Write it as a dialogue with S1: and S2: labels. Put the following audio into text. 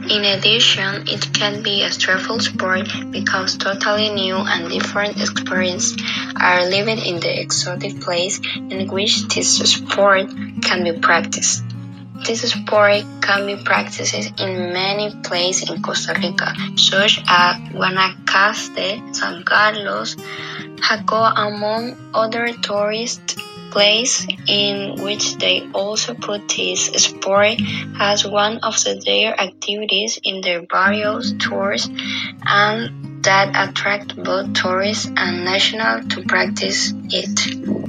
S1: In addition, it can be a stressful sport because totally new and different experiences are lived in the exotic place in which this sport can be practiced. This sport can be practiced in many places in Costa Rica, such as Guanacaste, San Carlos, Jacó, among other tourist places in which they also put this sport as one of their activities in their various tours and that attract both tourists and nationals to practice it.